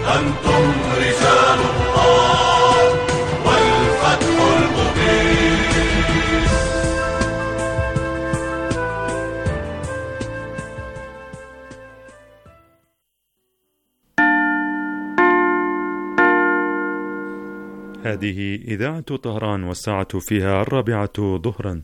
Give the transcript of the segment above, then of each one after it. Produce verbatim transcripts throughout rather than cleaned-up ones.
أنتم رجال الله والفتح المبين. هذه إذاعة طهران والساعة فيها الرابعة ظهرا.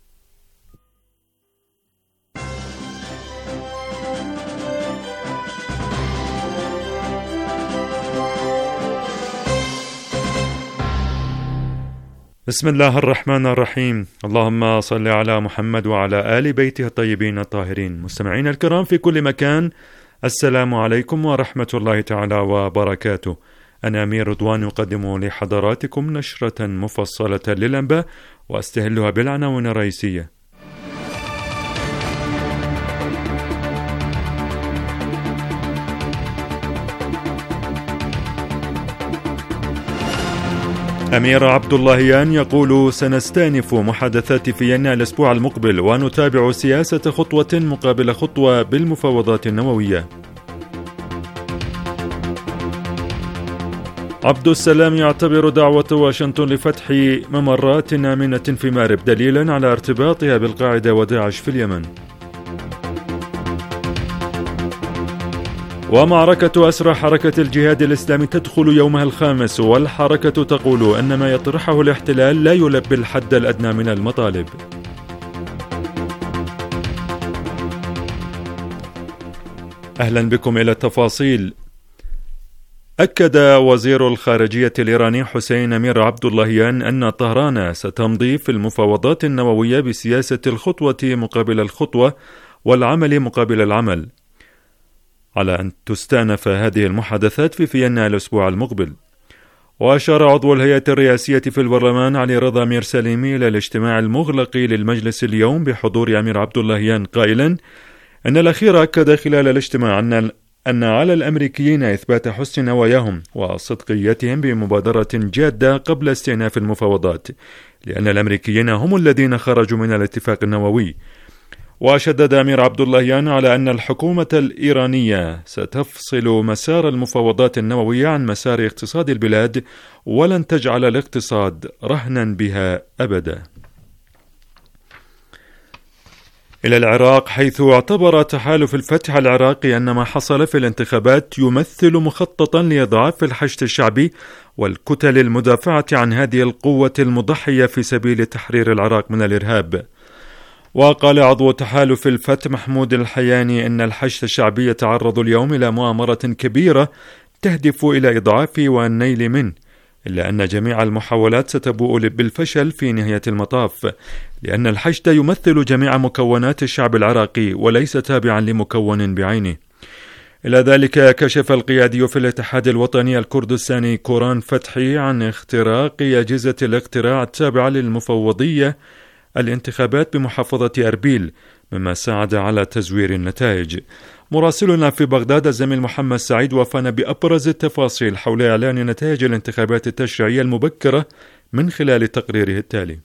بسم الله الرحمن الرحيم. اللهم صل على محمد وعلى آل بيته الطيبين الطاهرين. مستمعين الكرام في كل مكان، السلام عليكم ورحمة الله تعالى وبركاته. أنا أمير رضوان يقدم لحضراتكم نشرة مفصلة للأنباء وأستهلها بالعناوين الرئيسية. أمير عبد اللهيان يقول سنستأنف محادثات فيينا الأسبوع المقبل ونتابع سياسة خطوة مقابل خطوة بالمفاوضات النووية. عبد السلام يعتبر دعوة واشنطن لفتح ممرات آمنة في مأرب دليلا على ارتباطها بالقاعدة وداعش في اليمن. ومعركة أسرى حركة الجهاد الإسلامي تدخل يومها الخامس، والحركة تقول أن ما يطرحه الاحتلال لا يلبي الحد الأدنى من المطالب. أهلا بكم إلى التفاصيل. أكد وزير الخارجية الإيراني حسين أمير عبد اللهيان أن طهران ستمضي في المفاوضات النووية بسياسة الخطوة مقابل الخطوة والعمل مقابل العمل، على أن تستأنف هذه المحادثات في فيينا الأسبوع المقبل. وأشار عضو الهيئة الرئاسية في البرلمان علي رضا مير سليمي إلى الاجتماع المغلق للمجلس اليوم بحضور أمير عبد اللهيان قائلا أن الأخير أكد خلال الاجتماع أن أن على الأمريكيين إثبات حسن نواياهم وصدقيتهم بمبادرة جادة قبل استئناف المفاوضات، لأن الأمريكيين هم الذين خرجوا من الاتفاق النووي. وشدد أمير عبد اللهيان على أن الحكومة الإيرانية ستفصل مسار المفاوضات النووية عن مسار اقتصاد البلاد، ولن تجعل الاقتصاد رهنا بها أبدا. إلى العراق، حيث اعتبر تحالف الفتح العراقي أن ما حصل في الانتخابات يمثل مخططا لإضعاف الحشد الشعبي والكتل المدافعة عن هذه القوة المضحية في سبيل تحرير العراق من الإرهاب. وقال عضو تحالف الفتح محمود الحياني أن الحشد الشعبي يتعرض اليوم إلى مؤامرة كبيرة تهدف إلى إضعافه والنيل منه، إلا أن جميع المحاولات ستبوء بالفشل في نهاية المطاف، لأن الحشد يمثل جميع مكونات الشعب العراقي وليس تابعا لمكون بعينه. إلى ذلك كشف القيادي في الاتحاد الوطني الكردستاني كوران فتحي عن اختراق أجهزة الاقتراع التابعة للمفوضية الانتخابات بمحافظة أربيل، مما ساعد على تزوير النتائج. مراسلنا في بغداد الزميل محمد سعيد وفانا بأبرز التفاصيل حول إعلان نتائج الانتخابات التشريعية المبكرة من خلال تقريره التالي.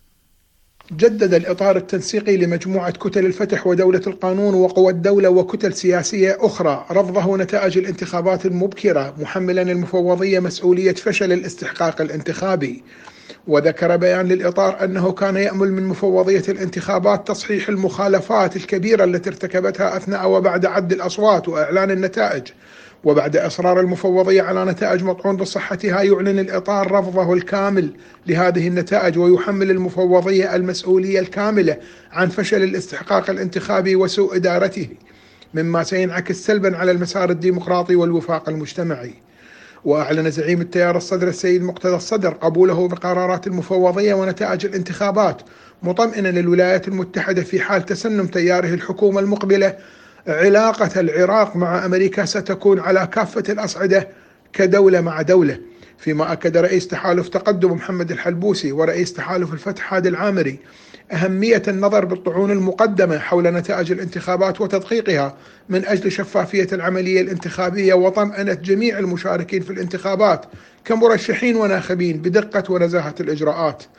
جدد الإطار التنسيقي لمجموعة كتل الفتح ودولة القانون وقوى الدولة وكتل سياسية أخرى رفضه نتائج الانتخابات المبكرة، محملا المفوضية مسؤولية فشل الاستحقاق الانتخابي. وذكر بيان للإطار أنه كان يأمل من مفوضية الانتخابات تصحيح المخالفات الكبيرة التي ارتكبتها أثناء وبعد عد الأصوات وإعلان النتائج. وبعد إصرار المفوضية على نتائج مطعون بصحتها، يعلن الإطار رفضه الكامل لهذه النتائج، ويحمل المفوضية المسؤولية الكاملة عن فشل الاستحقاق الانتخابي وسوء إدارته، مما سينعكس سلبا على المسار الديمقراطي والوفاق المجتمعي. وأعلن زعيم التيار الصدر السيد مقتدى الصدر قبوله بقرارات المفوضية ونتائج الانتخابات، مطمئنا للولايات المتحدة في حال تسنم تياره الحكومة المقبلة علاقة العراق مع أمريكا ستكون على كافة الأصعدة كدولة مع دولة. فيما أكد رئيس تحالف تقدم محمد الحلبوسي ورئيس تحالف الفتح هادي العامري أهمية النظر بالطعون المقدمة حول نتائج الانتخابات وتدقيقها من أجل شفافية العملية الانتخابية وطمأنة جميع المشاركين في الانتخابات كمرشحين وناخبين بدقة ونزاهة الإجراءات.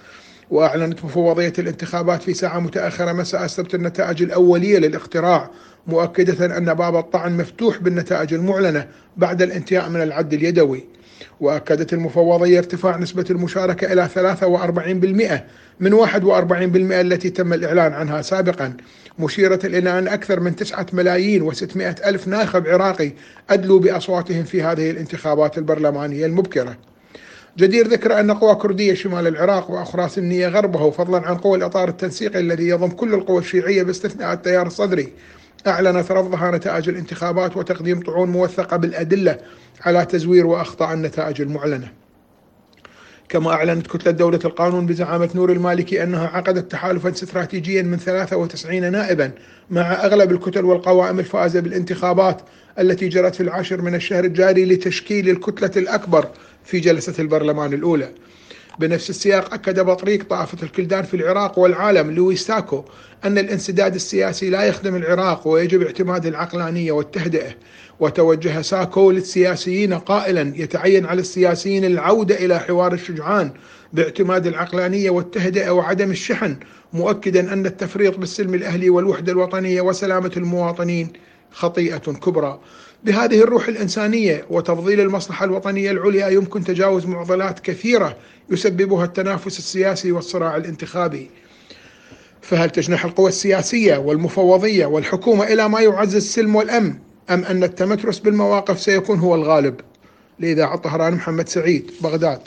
وأعلنت مفوضية الانتخابات في ساعة متأخرة مساء السبت النتائج الأولية للاقتراع، مؤكدة أن باب الطعن مفتوح بالنتائج المعلنة بعد الانتهاء من العد اليدوي. وأكدت المفوضية ارتفاع نسبة المشاركة إلى ثلاثة وأربعين بالمئة من واحد وأربعين بالمئة التي تم الإعلان عنها سابقا، مشيرة إلى أن أكثر من تسعة ملايين وستمائة ألف ناخب عراقي أدلوا بأصواتهم في هذه الانتخابات البرلمانية المبكرة. جدير ذكر أن قوى كردية شمال العراق وأخرى سنية غربه، فضلا عن قوى الإطار التنسيقي الذي يضم كل القوى الشيعية باستثناء التيار الصدري، أعلنت رفضها نتائج الانتخابات وتقديم طعون موثقة بالأدلة على تزوير وأخطاء النتائج المعلنة. كما أعلنت كتلة دولة القانون بزعامة نور المالكي أنها عقدت تحالفا استراتيجيا من ثلاثة وتسعين نائبا مع أغلب الكتل والقوائم الفائزة بالانتخابات التي جرت في العاشر من الشهر الجاري لتشكيل الكتلة الأكبر في جلسة البرلمان الأولى. بنفس السياق أكد بطريق طائفة الكلدان في العراق والعالم لويس ساكو أن الانسداد السياسي لا يخدم العراق ويجب اعتماد العقلانية والتهدئة. وتوجه ساكو للسياسيين قائلا يتعين على السياسيين العودة إلى حوار الشجعان باعتماد العقلانية والتهدئة وعدم الشحن، مؤكدا أن التفريط بالسلم الأهلي والوحدة الوطنية وسلامة المواطنين خطيئة كبرى. بهذه الروح الإنسانية وتفضيل المصلحة الوطنية العليا يمكن تجاوز معضلات كثيرة يسببها التنافس السياسي والصراع الانتخابي. فهل تجنح القوى السياسية والمفوضية والحكومة إلى ما يعزز السلم والأمن، أم أن التمترس بالمواقف سيكون هو الغالب؟ لإذاعة طهران محمد سعيد، بغداد.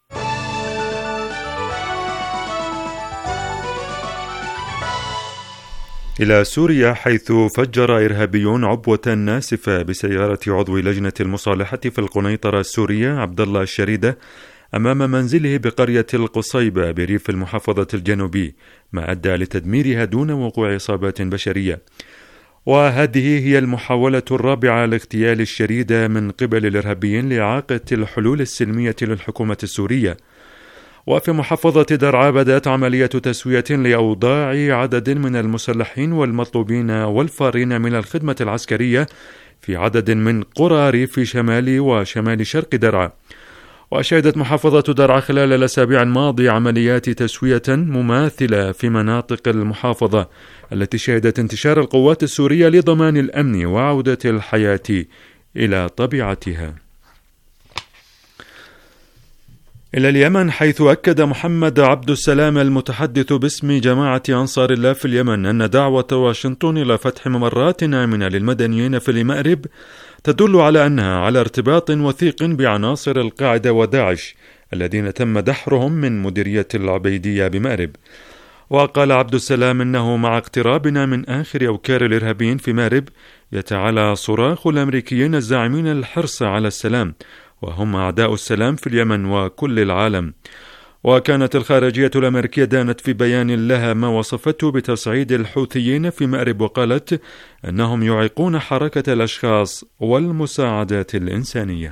إلى سوريا، حيث فجر إرهابيون عبوة ناسفة بسيارة عضو لجنة المصالحة في القنيطرة السورية عبد الله الشريدة أمام منزله بقرية القصيبة بريف المحافظة الجنوبي، ما أدى لتدميرها دون وقوع إصابات بشرية. وهذه هي المحاولة الرابعة لاغتيال الشريدة من قبل الإرهابيين لإعاقة الحلول السلمية للحكومة السورية. وفي محافظة درعا بدأت عملية تسوية لأوضاع عدد من المسلحين والمطلوبين والفارين من الخدمة العسكرية في عدد من قرى ريف شمال وشمال شرق درعا. وشهدت محافظة درعا خلال الأسابيع الماضية عمليات تسوية مماثلة في مناطق المحافظة التي شهدت انتشار القوات السورية لضمان الأمن وعودة الحياة إلى طبيعتها. إلى اليمن، حيث أكد محمد عبد السلام المتحدث باسم جماعة أنصار الله في اليمن أن دعوة واشنطن إلى فتح ممرات آمنة للمدنيين في المأرب تدل على أنها على ارتباط وثيق بعناصر القاعدة وداعش الذين تم دحرهم من مديرية العبيدية بمأرب. وقال عبد السلام إنه مع اقترابنا من آخر أوكار الإرهابيين في مأرب يتعالى صراخ الأمريكيين الزاعمين الحرص على السلام، وهم أعداء السلام في اليمن وكل العالم. وكانت الخارجية الأمريكية دانت في بيان لها ما وصفته بتصعيد الحوثيين في مأرب، وقالت أنهم يعيقون حركة الأشخاص والمساعدات الإنسانية.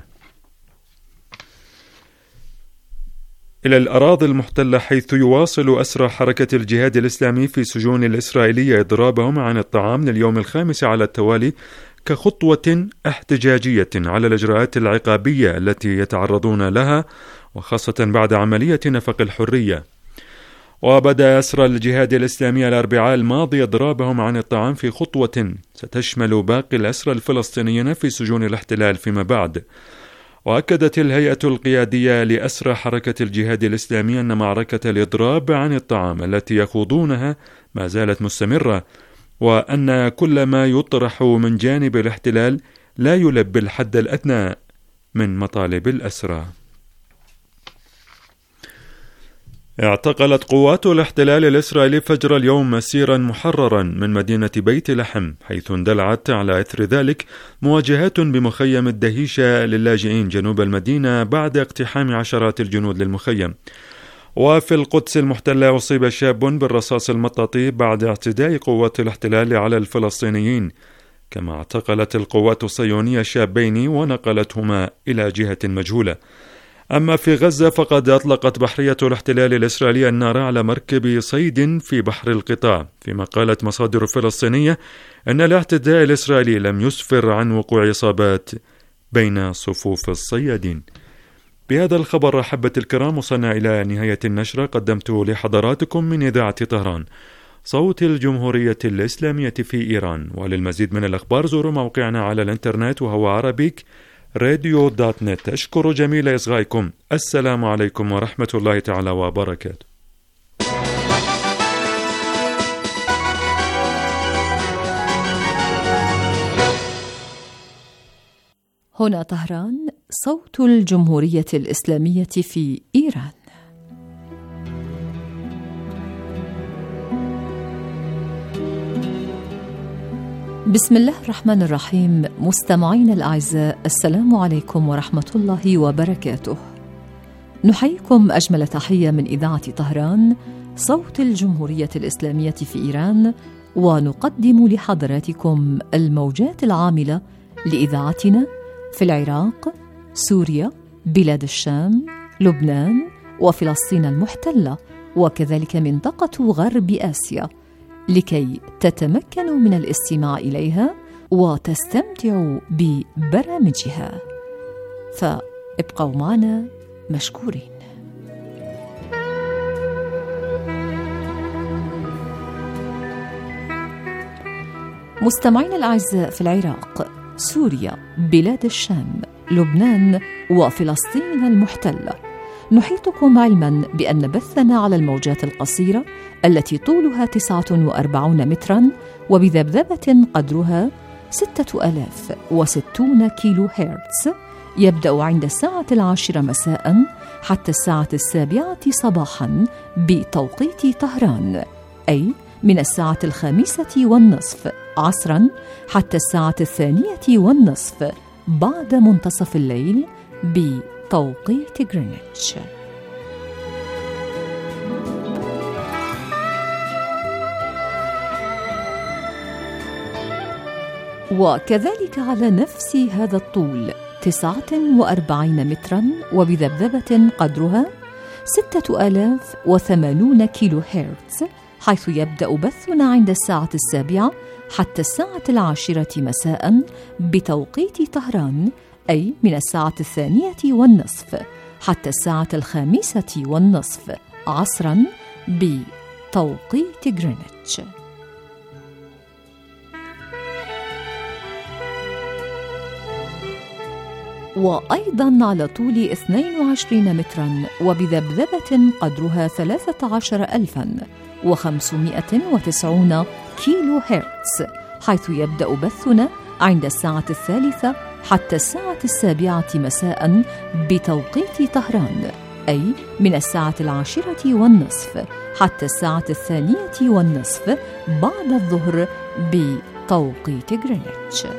إلى الأراضي المحتلة، حيث يواصل أسرى حركة الجهاد الإسلامي في سجون الإسرائيلية إضرابهم عن الطعام لليوم الخامس على التوالي كخطوة احتجاجية على الإجراءات العقابية التي يتعرضون لها، وخاصة بعد عملية نفق الحرية. وبدأ أسرى الجهاد الإسلامي الأربعاء الماضي إضرابهم عن الطعام في خطوة ستشمل باقي الأسرى الفلسطينيين في سجون الاحتلال فيما بعد. وأكدت الهيئة القيادية لأسرى حركة الجهاد الإسلامي أن معركة الإضراب عن الطعام التي يخوضونها ما زالت مستمرة، وأن كل ما يطرح من جانب الاحتلال لا يلبي الحد الأدنى من مطالب الأسرى. اعتقلت قوات الاحتلال الإسرائيلي فجر اليوم مسيرا محررا من مدينة بيت لحم، حيث اندلعت على إثر ذلك مواجهات بمخيم الدهيشة للاجئين جنوب المدينة بعد اقتحام عشرات الجنود للمخيم. وفي القدس المحتلة أصيب شاب بالرصاص المطاطي بعد اعتداء قوات الاحتلال على الفلسطينيين، كما اعتقلت القوات الصهيونية شابين ونقلتهما إلى جهة مجهولة. أما في غزة، فقد أطلقت بحرية الاحتلال الإسرائيلي النار على مركب صيد في بحر القطاع، فيما قالت مصادر فلسطينية أن الاعتداء الإسرائيلي لم يسفر عن وقوع إصابات بين صفوف الصيادين. بهذا الخبر أحبة الكرام وصلنا إلى نهاية النشرة قدمت لحضراتكم من إذاعة طهران صوت الجمهورية الإسلامية في إيران. وللمزيد من الأخبار زوروا موقعنا على الإنترنت وهو عربيك راديو دوت نت. أشكر جميل إصغائكم. السلام عليكم ورحمة الله تعالى وبركاته. هنا طهران صوت الجمهورية الإسلامية في إيران. بسم الله الرحمن الرحيم. مستمعين الأعزاء، السلام عليكم ورحمة الله وبركاته. نحييكم أجمل تحية من إذاعة طهران صوت الجمهورية الإسلامية في إيران، ونقدم لحضراتكم الموجات العاملة لإذاعتنا في العراق، سوريا، بلاد الشام، لبنان وفلسطين المحتلة، وكذلك منطقة غرب آسيا، لكي تتمكنوا من الاستماع إليها وتستمتعوا ببرامجها. فابقوا معنا مشكورين. مستمعين الأعزاء، في العراق، سوريا، بلاد الشام، لبنان وفلسطين المحتلة، نحيطكم علما بأن بثنا على الموجات القصيرة التي طولها تسعة وأربعين مترا وبذبذبة قدرها ستة آلاف وستون كيلو هرتز يبدأ عند الساعة العاشرة مساء حتى الساعة السابعة صباحا بتوقيت طهران، أي من الساعة الخامسة والنصف عصرا حتى الساعة الثانية والنصف بعد منتصف الليل بتوقيت غرينتش. وكذلك على نفس هذا الطول تسعة وأربعين مترا وبذبذبة قدرها ستة آلاف وثمانون كيلو هرتز، حيث يبدأ بثنا عند الساعة السابعة حتى الساعة العاشرة مساء بتوقيت طهران، أي من الساعة الثانية والنصف حتى الساعة الخامسة والنصف عصرا بتوقيت غرينتش. وأيضا على طول اثنين وعشرين مترا وبذبذبة قدرها ثلاثة عشر ألفا وخمسمائة وتسعين كيلو هرتز، حيث يبدأ بثنا عند الساعة الثالثة حتى الساعة السابعة مساء بتوقيت طهران، أي من الساعة العاشرة والنصف حتى الساعة الثانية والنصف بعد الظهر بتوقيت غرينتش.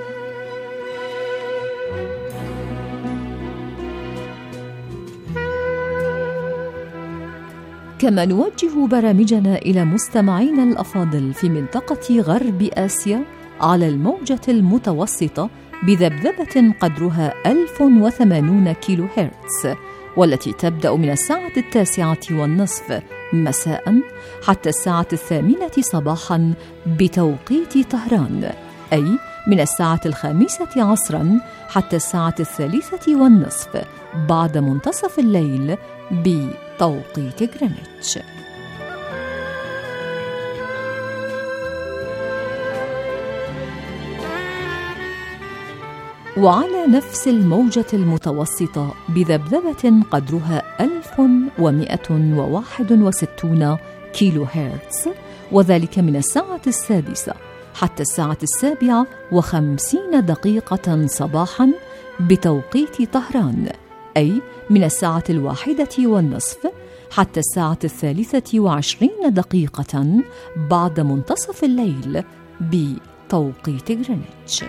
كما نوجه برامجنا إلى مستمعينا الأفاضل في منطقة غرب آسيا على الموجة المتوسطة بذبذبة قدرها ألف وثمانون كيلو هرتز، والتي تبدأ من الساعة التاسعة والنصف مساء حتى الساعة الثامنة صباحا بتوقيت طهران، أي من الساعة الخامسة عصرا حتى الساعة الثالثة والنصف بعد منتصف الليل بتوقيت غرينتش. وعلى نفس الموجة المتوسطة بذبذبة قدرها ألف ومائة وواحد وستون كيلو هرتز، وذلك من الساعة السادسة حتى الساعة السابعة وخمسين دقيقة صباحا بتوقيت طهران، أي من الساعة الواحدة والنصف حتى الساعة الثالثة وعشرين دقيقة بعد منتصف الليل بتوقيت غرينتش.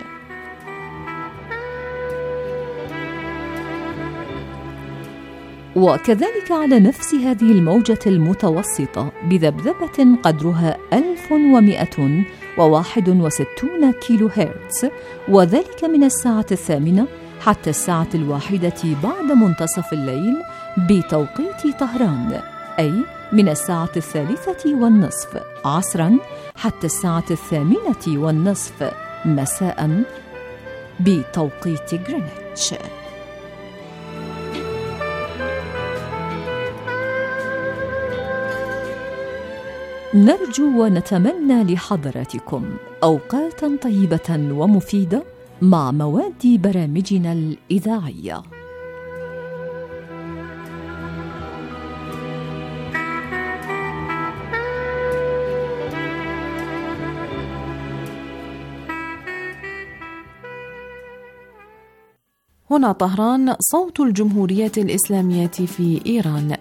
وكذلك على نفس هذه الموجة المتوسطة بذبذبة قدرها ألف ومائة وواحد وستون كيلو هرتز، وذلك من الساعة الثامنة حتى الساعة الواحدة بعد منتصف الليل بتوقيت طهران، أي من الساعة الثالثة والنصف عصرا حتى الساعة الثامنة والنصف مساء بتوقيت غرينتش. نرجو ونتمنى لحضراتكم أوقاتا طيبة ومفيدة مع مواد برامجنا الإذاعية. هنا طهران، صوت الجمهورية الإسلامية في إيران.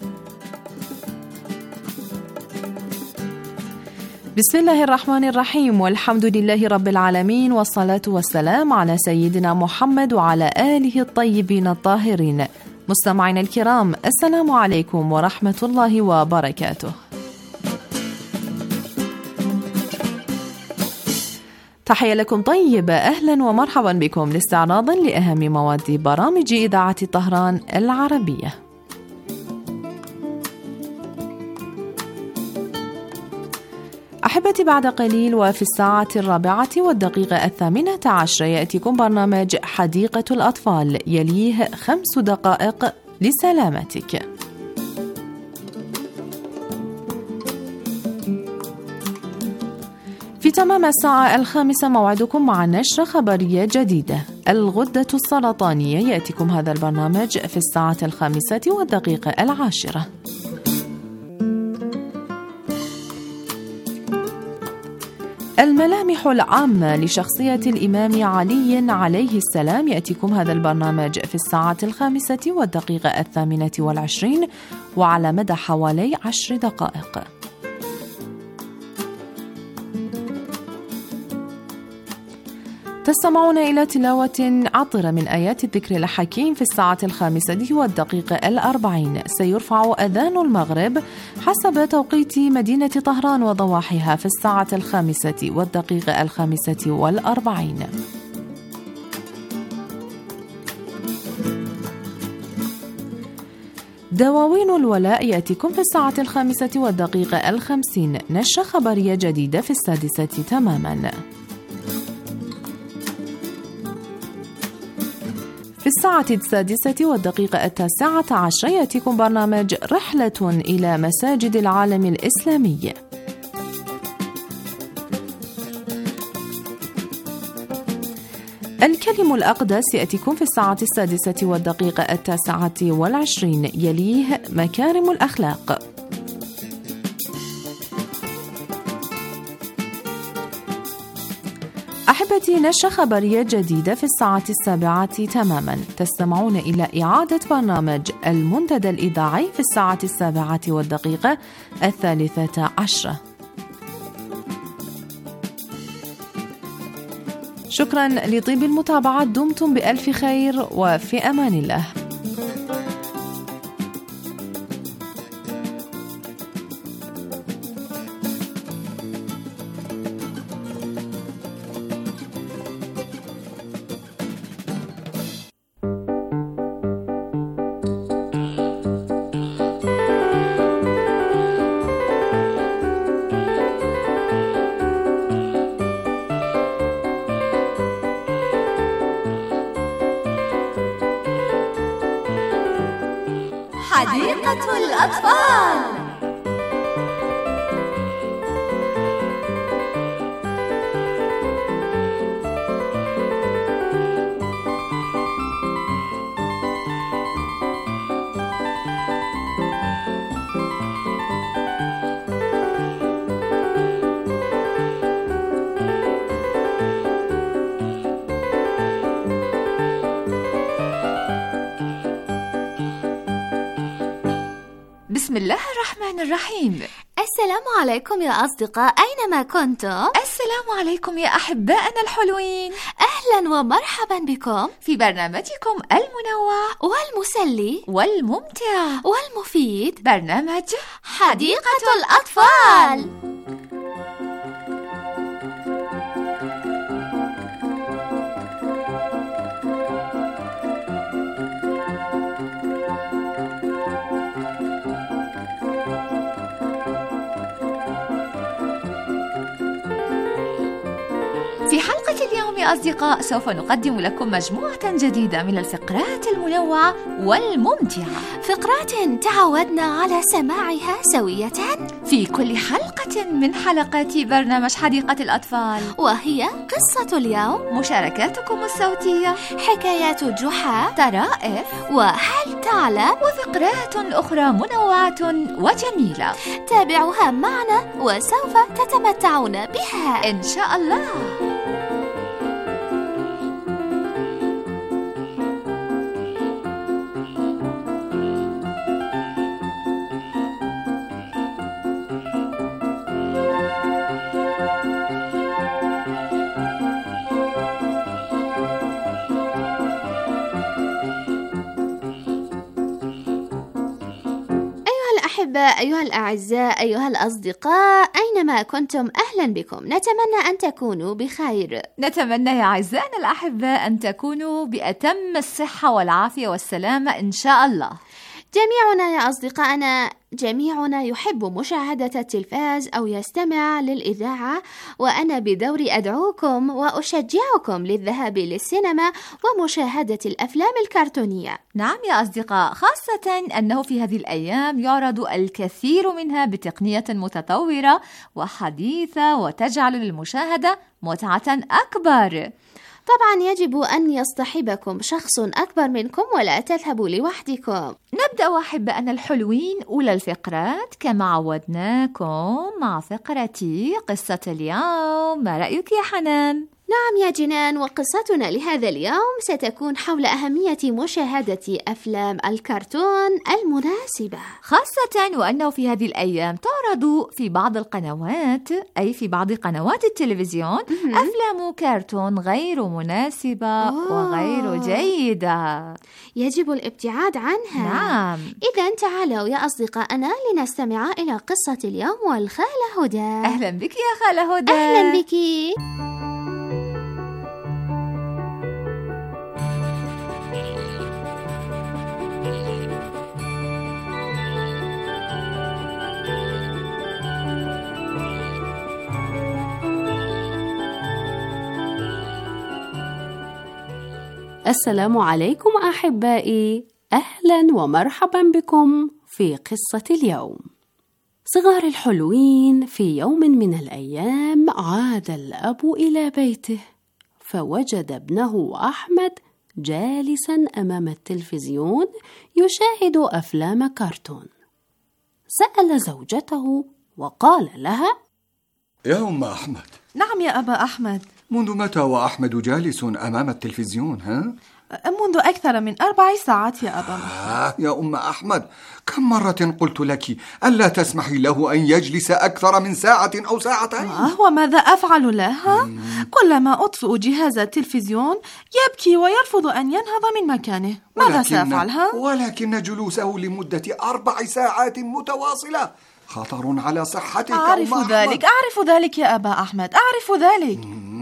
بسم الله الرحمن الرحيم، والحمد لله رب العالمين، والصلاة والسلام على سيدنا محمد وعلى آله الطيبين الطاهرين. مستمعينا الكرام، السلام عليكم ورحمة الله وبركاته. تحية لكم طيبة، أهلا ومرحبا بكم لاستعراض لأهم مواد برامج إذاعة طهران العربية. أحبتي، بعد قليل وفي الساعة الرابعة والدقيقة الثامنة عشر يأتيكم برنامج حديقة الأطفال، يليه خمس دقائق لسلامتك. في تمام الساعة الخامسة موعدكم مع نشرة خبرية جديدة. الغدة السرطانية، يأتيكم هذا البرنامج في الساعة الخامسة والدقيقة العاشرة. الملامح العامة لشخصية الإمام علي عليه السلام، يأتيكم هذا البرنامج في الساعة الخامسة والدقيقة الثامنة والعشرين وعلى مدى حوالي عشر دقائق. تستمعون إلى تلاوة عطرة من آيات الذكر الحكيم في الساعة الخامسة والدقيقة الأربعين. سيرفع أذان المغرب حسب توقيت مدينة طهران وضواحيها في الساعة الخامسة والدقيقة الخامسة والأربعين. دواوين الولاء، يأتيكم في الساعة الخامسة والدقيقة الخمسين. نشرة خبرية جديدة في السادسة تماما. في الساعة السادسة والدقيقة التاسعة عشر يأتيكم برنامج رحلة إلى مساجد العالم الإسلامي. الكلم الأقدس يأتيكم في الساعة السادسة والدقيقة التاسعة والعشرين، يليه مكارم الأخلاق. أحبتي، نشرة خبرية جديدة في الساعة السابعة تماما. تستمعون إلى إعادة برنامج المنتدى الإذاعي في الساعة السابعة والدقيقة الثالثة عشرة. شكرا لطيب المتابعة، دمتم بألف خير وفي أمان الله. حديقة الأطفال. بسم الله الرحمن الرحيم. السلام عليكم يا أصدقاء، أينما كنتم. السلام عليكم يا أحبائنا الحلوين، أهلا ومرحبا بكم في برنامجكم المنوع والمسلي والممتع والمفيد، برنامج حديقة الأطفال. في حلقة اليوم يا أصدقاء سوف نقدم لكم مجموعة جديدة من الفقرات المنوعة والممتعة، فقرات تعودنا على سماعها سوية في كل حلقة من حلقات برنامج حديقة الأطفال، وهي قصة اليوم، مشاركاتكم الصوتية، حكايات جحا، طرائف، وهل تعلم، وفقرات أخرى منوعة وجميلة. تابعوها معنا وسوف تتمتعون بها إن شاء الله. أحباء، أيها الأعزاء، أيها الأصدقاء، أينما كنتم أهلا بكم. نتمنى أن تكونوا بخير. نتمنى يا أعزائنا الأحباء أن تكونوا بأتم الصحة والعافية والسلامة إن شاء الله. جميعنا يا أصدقائنا، جميعنا يحب مشاهدة التلفاز أو يستمع للإذاعة، وأنا بدوري أدعوكم وأشجعكم للذهاب للسينما ومشاهدة الأفلام الكرتونية. نعم يا أصدقاء، خاصة أنه في هذه الأيام يعرض الكثير منها بتقنية متطورة وحديثة وتجعل للمشاهدة متعة أكبر. طبعا يجب أن يصطحبكم شخص أكبر منكم ولا تذهبوا لوحدكم. نبدأ أحبائنا الحلوين أولى الفقرات كما عودناكم مع فقرة قصة اليوم. ما رأيك يا حنان؟ نعم يا جنان، وقصتنا لهذا اليوم ستكون حول أهمية مشاهدة أفلام الكرتون المناسبة، خاصة وأنه في هذه الأيام تعرض في بعض القنوات، أي في بعض قنوات التلفزيون، أفلام كرتون غير مناسبة أوه. وغير جيدة، يجب الابتعاد عنها. نعم. إذن تعالوا يا أصدقائنا لنستمع إلى قصة اليوم والخالة هدى. أهلا بك يا خالة هدى. أهلا بك. السلام عليكم أحبائي، أهلا ومرحبا بكم في قصة اليوم. صغار الحلوين، في يوم من الأيام عاد الأب إلى بيته فوجد ابنه أحمد جالسا أمام التلفزيون يشاهد أفلام كرتون. سأل زوجته وقال لها: يا أم أحمد. نعم يا أبا أحمد. منذ متى وأحمد جالس أمام التلفزيون؟ ها؟ منذ أكثر من أربع ساعات يا أبا. آه يا أم أحمد، كم مرة قلت لك ألا تسمحي له أن يجلس أكثر من ساعة أو ساعتين؟ آه وماذا أفعل له؟ كلما أطفئ جهاز التلفزيون يبكي ويرفض أن ينهض من مكانه. ماذا ولكن سأفعل؟ ها؟ ولكن جلوسه لمدة أربع ساعات متواصلة خطر على صحتك. أعرف أم ذلك، أعرف ذلك يا أبا أحمد، أعرف ذلك.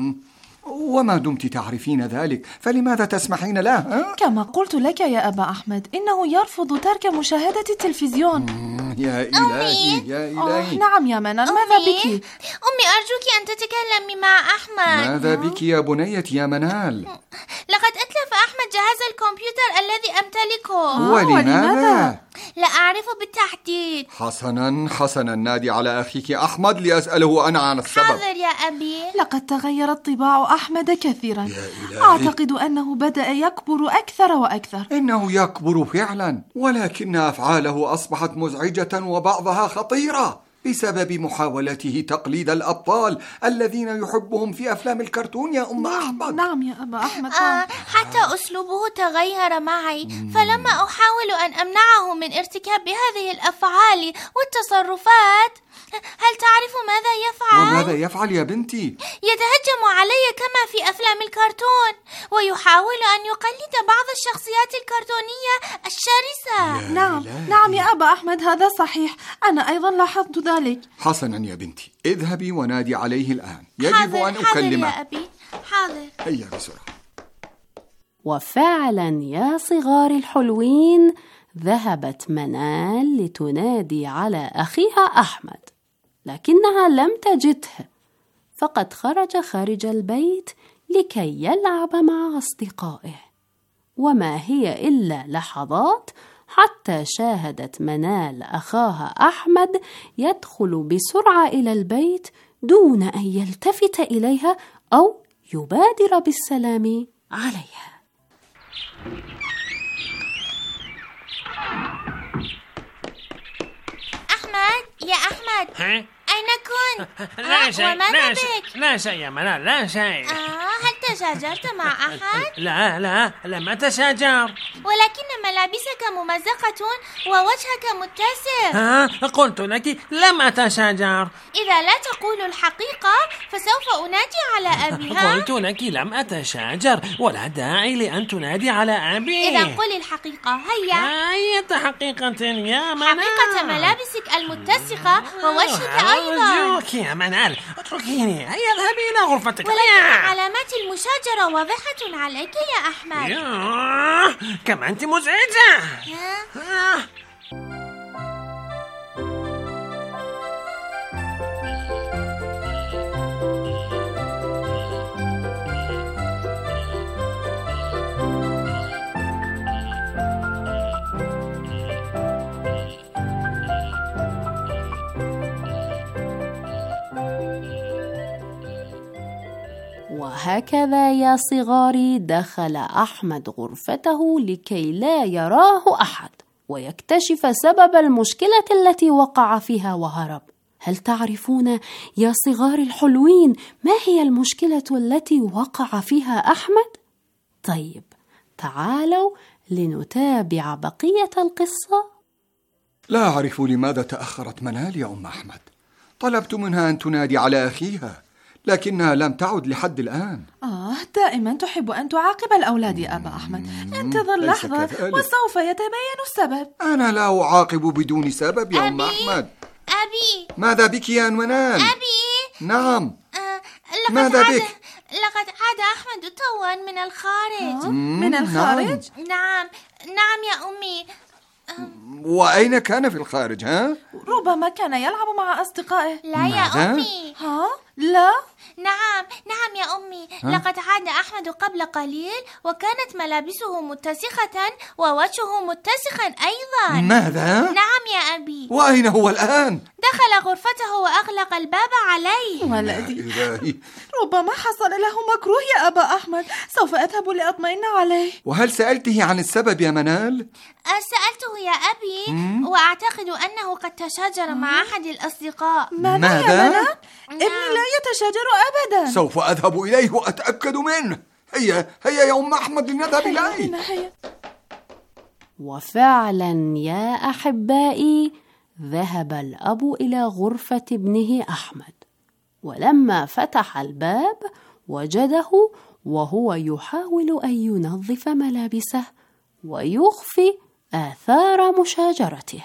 وما دمت تعرفين ذلك فلماذا تسمحين له؟ أه؟ كما قلت لك يا أبا أحمد، إنه يرفض ترك مشاهدة التلفزيون. يا إلهي يا إلهي. نعم يا منال، ماذا بك؟ أمي أرجوك أن تتكلمي مع أحمد. ماذا بك يا بنيتي يا منال؟ لقد أتلف أحمد جهاز الكمبيوتر الذي أمتلكه. ولماذا؟ لا أعرف بالتحديد. حسنا حسنا، نادي على أخيك أحمد لأسأله أنا عن السبب. حاضر يا أبي. لقد تغيرت طباع أحمد كثيرا. يا إلهي. أعتقد أنه بدأ يكبر أكثر وأكثر. إنه يكبر فعلا، ولكن أفعاله أصبحت مزعجة وبعضها خطيرة بسبب محاولته تقليد الأبطال الذين يحبهم في أفلام الكرتون يا أم أحمد. نعم يا أبا أحمد. آه حتى أسلوبه تغير معي، فلما أحاول أن أمنعه من ارتكاب هذه الأفعال والتصرفات، هل تعرف ماذا يفعل؟ وماذا يفعل يا بنتي؟ يتهجم علي كما في أفلام الكرتون، ويحاول أن يقلد بعض الشخصيات الكرتونية الشرسة. نعم نعم يا أبا أحمد، هذا صحيح، أنا أيضا لاحظت ذلك. حسنا يا بنتي، اذهبي ونادي عليه الآن، يجب حاضر أن أكلمه. حاضر يا أبي، حاضر. هيا بسرعة. وفعلا يا صغار الحلوين، ذهبت منال لتنادي على أخيها أحمد، لكنها لم تجده، فقد خرج خارج البيت لكي يلعب مع أصدقائه. وما هي إلا لحظات حتى شاهدت منال أخاها أحمد يدخل بسرعة إلى البيت دون أن يلتفت إليها أو يبادر بالسلام عليها. أحمد يا أحمد، ها؟ أين كنت؟ لا شيء، وماذا لا بك؟ شيء، لا شيء يا منال، لا شيء. آه، هل تشاجرت مع أحد؟ لا لا لم أتشاجر، ولكن ملابسك ممزقة ووجهك متسخ. ها؟ قلت لك لم أتشاجر. إذا لا تقول الحقيقة فسوف أنادي على أبي. قلت لك لم أتشاجر، ولا داعي لأن تنادي على أبي. إذا قل الحقيقة. هيا. أية حقيقة يا منال؟ حقيقة ملابسك المتسخة ووجهك أيضا. أرجوك يا منال، اتركيني، هيا اذهبي إلى غرفتك. ولكن علامات المشاجرة واضحة عليك يا أحمد. ياه، كم أنت مزعجة. آه. وهكذا يا صغاري دخل أحمد غرفته لكي لا يراه أحد ويكتشف سبب المشكلة التي وقع فيها وهرب. هل تعرفون يا صغار الحلوين ما هي المشكلة التي وقع فيها أحمد؟ طيب تعالوا لنتابع بقية القصة. لا أعرف لماذا تأخرت منال يا أم أحمد. طلبت منها أن تنادي على أخيها لكنها لم تعد لحد الآن. آه، دائما تحب أن تعاقب الأولاد يا أبا أحمد. انتظر لحظة وسوف يتبين السبب. أنا لا أعاقب بدون سبب يا أم أحمد. أبي، ماذا بك يا منال؟ أبي. نعم. آه، ماذا عاد... بك؟ لقد عاد أحمد توا من الخارج. آه، من الخارج؟ نعم نعم يا أمي. وأين كان في الخارج؟ ها؟ ربما كان يلعب مع أصدقائه. لا يا أمي. ها؟ لا؟ نعم نعم يا أمي. ها؟ لقد عاد أحمد قبل قليل وكانت ملابسه متسخة ووجهه متسخا أيضا. ماذا؟ نعم يا أبي. وأين هو الآن؟ دخل غرفته وأغلق الباب عليه. ولدي، إلهي، ربما حصل له مكروه يا أبا أحمد. سوف أذهب لأطمئن عليه. وهل سألته عن السبب يا منال؟ سألته يا أبي مم؟ وأعتقد أنه قد تشاجر مع أحد الأصدقاء. ماذا يا منال؟ ابني لا يتشاجر أبدا. سوف أذهب إليه وأتأكد منه. هيا هيا يا أم أحمد لنذهب إليه. وفعلا يا أحبائي ذهب الأب إلى غرفة ابنه أحمد، ولما فتح الباب وجده وهو يحاول أن ينظف ملابسه ويخفي آثار مشاجرته.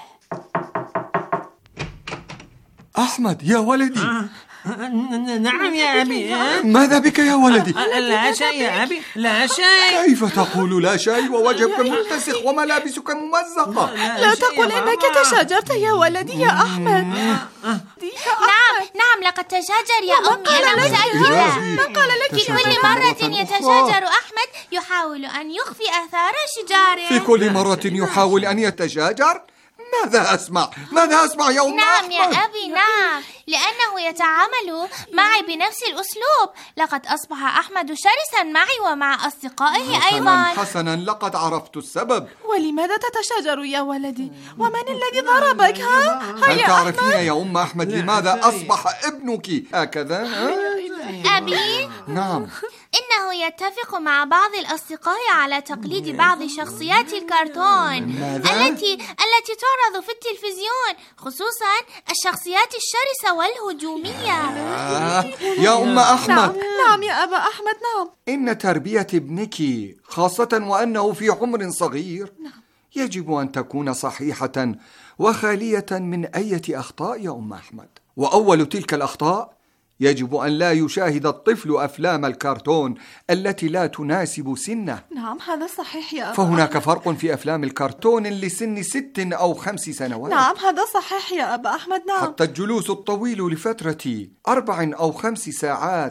أحمد يا ولدي. نعم يا أبي. ماذا بك يا ولدي؟ لا شيء يا أبي، لا شيء. كيف تقول لا شيء ووجهك متسخ وملابسك ممزقة؟ لا تقل إنك تشاجرت يا ولدي يا أحمد. نعم نعم لقد تشاجر يا أمي. أنا متأكدة. من قال لك؟ في كل مرة يتشاجر أحمد يحاول أن يخفي آثار شجاره. في كل مرة يحاول أن يتشاجر؟ ماذا أسمع؟ ماذا أسمع يا أم نعم أحمد؟ يا أبي نعم، لأنه يتعامل معي بنفس الأسلوب. لقد أصبح أحمد شرسا معي ومع أصدقائه حسناً أيضا. حسنا لقد عرفت السبب. ولماذا تتشاجر يا ولدي؟ ومن الذي ضربك؟ ها؟ هل تعرفين يا أم أحمد لماذا أصبح ابنك هكذا؟ أبي؟ نعم. إنه يتفق مع بعض الأصدقاء على تقليد بعض شخصيات الكرتون التي التي تعرض في التلفزيون، خصوصا الشخصيات الشرسة والهجومية. آه يا أم أحمد. نعم, نعم يا أبا أحمد. نعم. إن تربية ابنك خاصة وأنه في عمر صغير يجب أن تكون صحيحة وخالية من أي أخطاء يا أم أحمد. وأول تلك الأخطاء يجب أن لا يشاهد الطفل أفلام الكرتون التي لا تناسب سنه. نعم هذا صحيح يا أبا. فهناك فرق في أفلام الكرتون لسن ست أو خمس سنوات. نعم هذا صحيح يا أبا أحمد. نعم. حتى الجلوس الطويل لفترة أربع أو خمس ساعات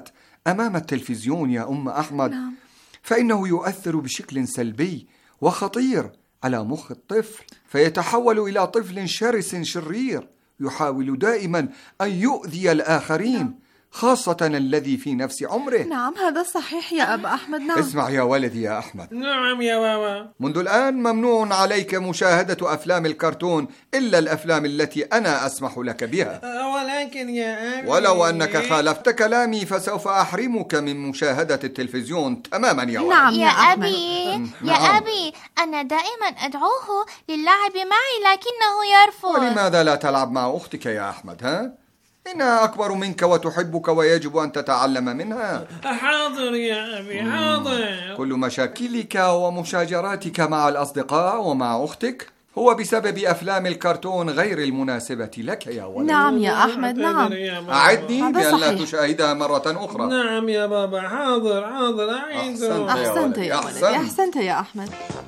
أمام التلفزيون يا أم أحمد نعم. فإنه يؤثر بشكل سلبي وخطير على مخ الطفل، فيتحول إلى طفل شرس شرير يحاول دائما أن يؤذي الآخرين، خاصة الذي في نفس عمره. نعم هذا صحيح يا أبا أحمد. نعم. اسمع يا ولدي يا أحمد. نعم يا بابا. منذ الآن ممنوع عليك مشاهدة أفلام الكرتون إلا الأفلام التي أنا أسمح لك بها. ولكن يا أبي، ولو أنك خالفت كلامي فسوف أحرمك من مشاهدة التلفزيون تماما يا ولدي. نعم يا أبي نعم. يا أبي أنا دائما أدعوه للعب معي لكنه يرفض. ولماذا لا تلعب مع أختك يا أحمد؟ ها؟ إنها أكبر منك وتحبك ويجب أن تتعلم منها. حاضر يا أبي حاضر. كل مشاكلك ومشاجراتك مع الأصدقاء ومع أختك هو بسبب أفلام الكرتون غير المناسبة لك يا ولد. نعم يا أحمد. نعم. أعدني بأن لا تشاهدها مرة أخرى. نعم يا بابا حاضر حاضر أعيد. أحسنت يا ولدي. أحسنت يا أحمد.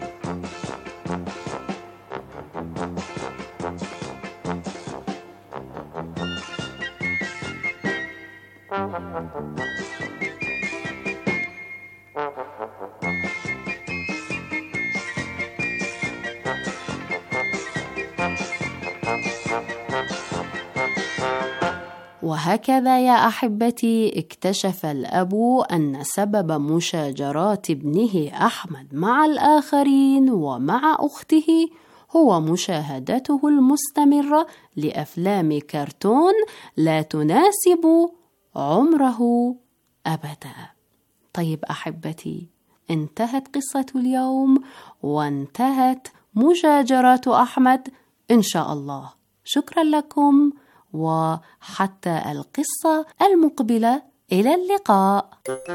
وهكذا يا أحبتي اكتشف الأب أن سبب مشاجرات ابنه أحمد مع الآخرين ومع أخته هو مشاهدته المستمرة لأفلام كرتون لا تناسب عمره أبدا. طيب أحبتي، انتهت قصة اليوم وانتهت مشاجرات أحمد إن شاء الله. شكرا لكم وحتى القصة المقبلة، إلى اللقاء.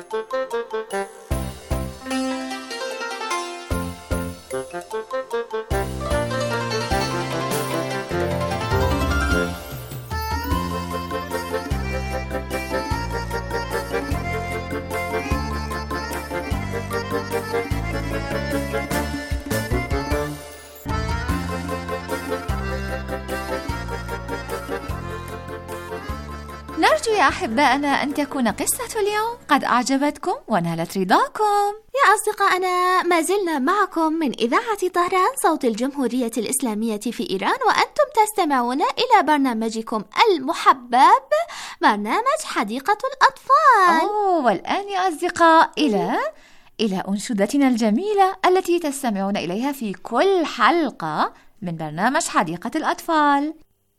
نرجو يا أحبائنا أن تكون قصة اليوم قد أعجبتكم ونالت رضاكم. يا أصدقائنا، ما زلنا معكم من إذاعة طهران صوت الجمهورية الإسلامية في إيران، وأنتم تستمعون إلى برنامجكم المحبب، برنامج حديقة الأطفال. أوه، والآن يا أصدقاء إلى إلى أنشودتنا الجميلة التي تستمعون إليها في كل حلقة من برنامج حديقة الأطفال.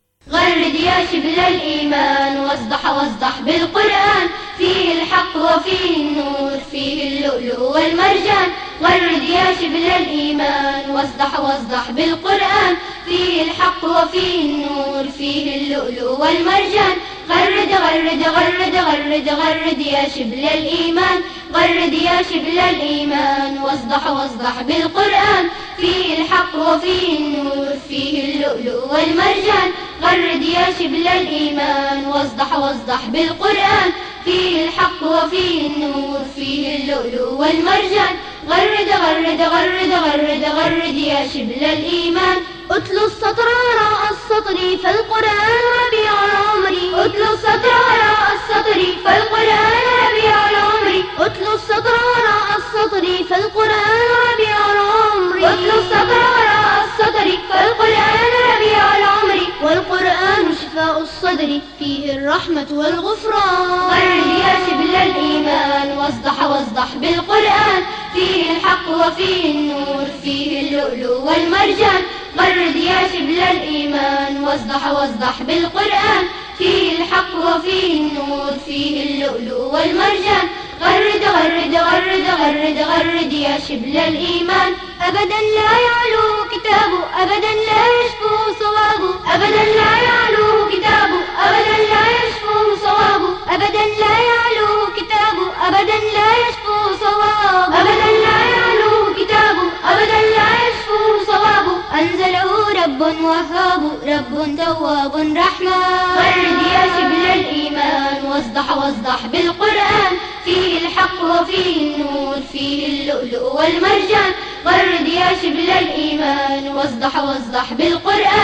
غرد يا شبل الإيمان واصدح واصدح بالقرآن، فيه الحق وفيه النور، فيه اللؤلؤ والمرجان. غرد يا شبل الإيمان واصدح واصدح بالقرآن، فيه الحق وفيه النور، فيه اللؤلؤ والمرجان. غرد غرد غرد غرد غرد يا شبل الإيمان، غرد يا شبل الإيمان واصدح واصدح بالقرآن، فيه الحق وفيه النور، فيه اللؤلؤ والمرجان. غرد يا شبل الإيمان واصدح واصدح بالقرآن، فيه الحق وفيه النور، فيه اللؤلؤ والمرجان. غرد غرد غرد غرد غرد يا شبل الإيمان، اتلو السطر وراء السطر فالقرآن ربيع العمر. اتلو السطر وراء السطر فالقرآن ربيع العمر. اتلو السطر وراء السطر فالقرآن ربيع العمر. اتلو السطر وراء السطر فالقرآن ربيع العمر. والقرآن شفاء الصدر، فيه الرحمة والغفران. غرد يا شبل الإيمان واصدح واصدح بالقرآن، فيه الحق وفيه النور، فيه اللؤلؤ والمرجان. غرد يا شبل الإيمان واصدح واصدح بالقرآن، فيه الحق وفيه النور، فيه اللؤلؤ والمرجان. غرد غرد غرد غرد غرد يا شبل الإيمان، أبدا لا يعلو كتابه، أبدا لا يشفو صوابه. أبدا لا يعلو كتابه، أبدا لا يشفو صوابه. أبدا لا يعلو كتابه، أبدا لا يشفو صوابه. أبدا لا يعلو كتابه، أبدا لا يشفو صوابه. أنزله رب وهاب، رب تواب رحمن. غرد يا شبل الإيمان واصدح واصدح بالقرآن، فيه الحق وفيه النور، فيه اللؤلؤ والمرجان. غرد يا شبل الإيمان واصدح واصدح بالقرآن،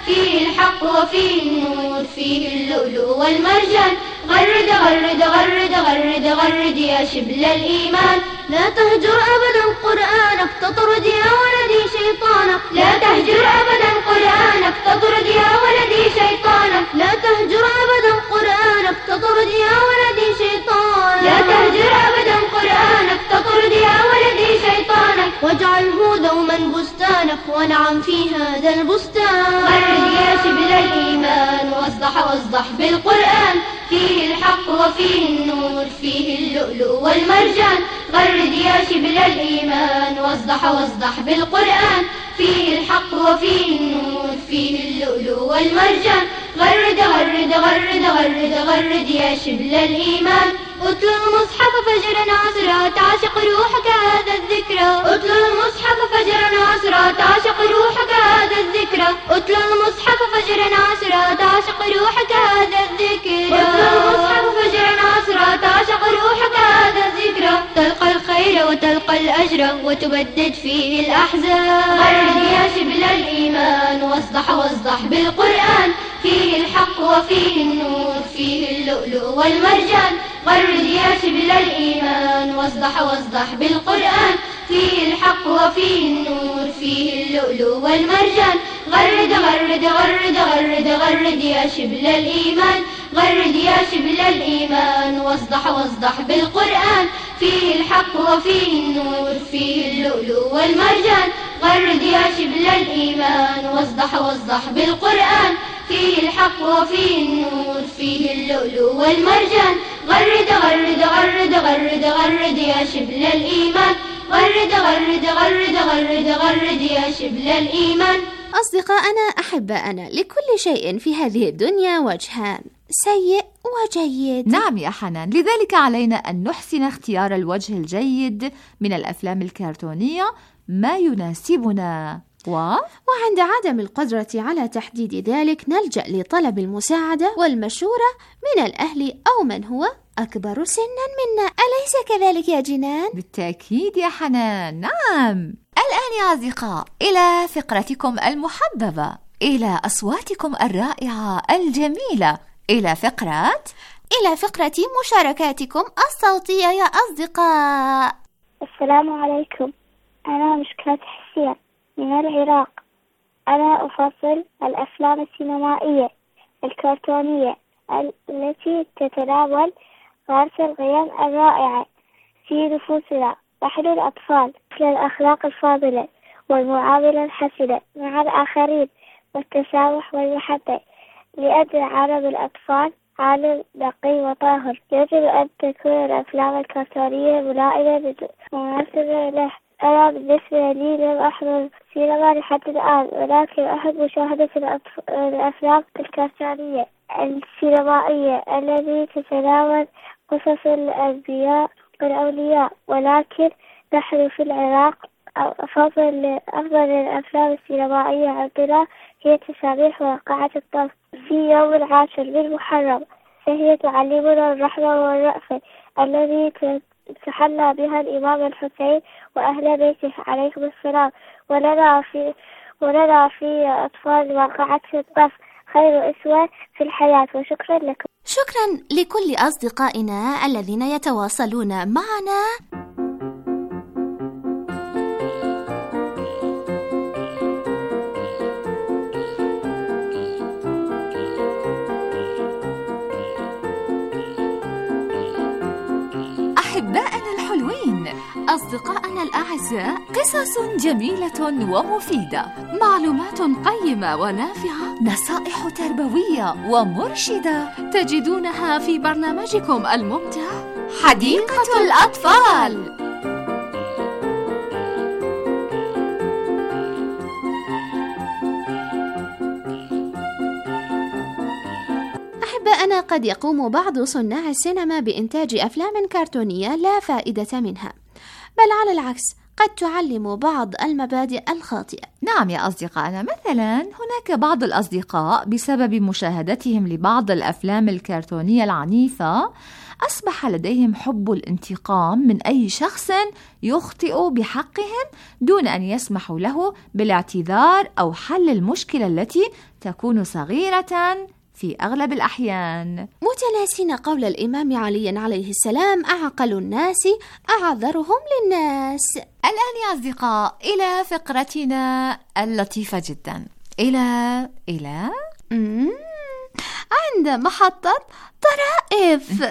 فيه الحق وفيه النور فيه اللؤلؤ والمرجان غرد غرد غرد غرد غرد يا شبل الإيمان لا تهجر أبدا قرآنك تطرد يا ولدي شيطانك لا تهجر أبدا قرآنك تطرد يا ولدي شيطانك لا تهجر أبدا قرآنك تطرد يا ولدي شيطانك لا تهجر أبدا قرآنك تطرد يا ولدي شيطانك واجعله دوما بستانك ونعم في هذا البستان غرد يا شبل الإيمان واصدح واصدح بالقرآن فيه الحق وفيه النور فيه اللؤلؤ والمرجان غرد يا شبل الإيمان واصدح واصدح بالقرآن فيه الحق وفيه النور فيه اللؤلؤ والمرجان غرد غرد غرد غرد غرد يا شبل الإيمان اتل المصحف فجرا عصرا تعشق روحك هذا الذكرى اتل المصحف فجرا عصرا تعشق روحك هذا الذكرى اتل المصحف فجرا عصرا تعشق روحك هذا الذكرى اتل المصحف فجرا عصرا تعشق روحك هذا الذكرى تلقى الخير وتلقى الأجر وتبدد فيه الأحزان غرد يا شبل الإيمان واصدح واصدح بالقرآن فيه الحق وفيه النور فيه اللؤلؤ والمرجان غرد يا شبل الإيمان واصدح واصدح بالقرآن فيه الحق وفيه النور فيه اللؤلؤ والمرجان غرد غرد غرد غرد غرد يا شبل الإيمان غرد يا شبل الإيمان واصدح واصدح بالقرآن فيه الحق وفيه النور فيه اللؤلؤ والمرجان غرد يا شبل الإيمان واصدح واصدح بالقرآن فيه الحق وفيه النور فيه اللؤلؤ والمرجان غرد غرد غرد غرد غرد يا شبل الإيمان غرد غرد غرد غرد غرد يا شبل الإيمان أصدقائنا أحبائنا لكل شيء في هذه الدنيا وجهان سيء وجيد. نعم يا حنان، لذلك علينا أن نحسن اختيار الوجه الجيد من الأفلام الكرتونية ما يناسبنا و... وعند عدم القدرة على تحديد ذلك نلجأ لطلب المساعدة والمشورة من الأهل أو من هو أكبر سنا منا، أليس كذلك يا جنان؟ بالتأكيد يا حنان، نعم. الآن يا أصدقاء إلى فقرتكم المحببة، إلى أصواتكم الرائعة الجميلة، إلى فقرة إلى فقرة مشاركاتكم الصوتية يا أصدقاء. السلام عليكم، أنا مشكلة حسين من العراق. أنا أفضل الأفلام السينمائية الكرتونية التي تتناول غرس القيم الرائعة في نفوسنا نحن الأطفال، مثل الأخلاق الفاضلة والمعاملة الحسنة مع الآخرين والتسامح والمحبة، لأن عالم الأطفال عالم نقي وطاهر. يجب أن تكون الأفلام الكرتونية ملائمة ومناسبة له. أنا بالنسبة لي لم أحضر سينما لحد الآن، ولكن أحب مشاهدة الأفلام الكرتونية السينمائية التي تتناول قصص الأنبياء والأولياء. ولكن نحن في العراق أفضل أفضل الأفلام السينمائية عندنا هي تسابيح وقعة الطف في يوم العاشر من محرم، فهي تعلمنا الرحمة والرأفة الذي تحلى بها الإمام الحسين وأهل بيته عليهم السلام. ولنا في ولنا في أطفال وقعة الطف خير أسوة في الحياة. وشكرا لكم. شكرا لكل أصدقائنا الذين يتواصلون معنا. أحبائنا الحلوين، أصدقائنا الأعزاء، قصص جميلة ومفيدة، معلومات قيمة ونافعة، نصائح تربوية ومرشدة تجدونها في برنامجكم الممتع حديقة الأطفال. أحبائنا، قد يقوم بعض صناع السينما بإنتاج أفلام كرتونية لا فائدة منها، بل على العكس قد تعلم بعض المبادئ الخاطئة. نعم يا أصدقائنا، مثلا هناك بعض الأصدقاء بسبب مشاهدتهم لبعض الأفلام الكرتونية العنيفة أصبح لديهم حب الانتقام من أي شخص يخطئ بحقهم دون أن يسمحوا له بالاعتذار أو حل المشكلة التي تكون صغيرة في أغلب الأحيان. متناسين قول الإمام علي عليه السلام: أعقل الناس أعذرهم للناس. الآن يا أصدقاء إلى فقرتنا اللطيفة جدا، إلى إلى مم. عند محطة طرائف.